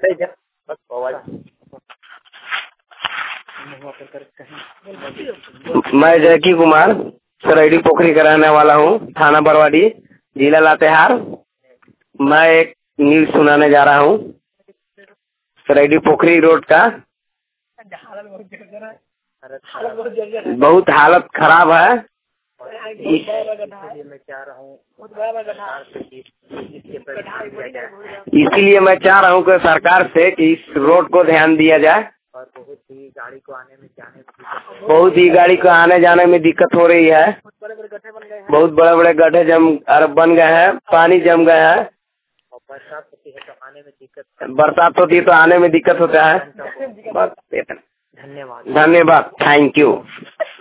मैं जयकी कुमार सरैडी पोखरी का रहने वाला हूँ, थाना बरवाडी, जिला लातेहार। मैं एक न्यूज सुनाने जा रहा हूँ। सरैडी पोखरी रोड का बहुत हालत खराब है। इसीलिए मैं चाह रहा हूँ कि सरकार से कि इस रोड को ध्यान दिया जाए। और बहुत ही गाड़ी को आने जाने में दिक्कत हो रही है। बहुत बड़े बड़े गड्ढे बन गए हैं, पानी जम गए हैं। बरसात होती है तो आने में दिक्कत होता है। बस धन्यवाद, थैंक यू।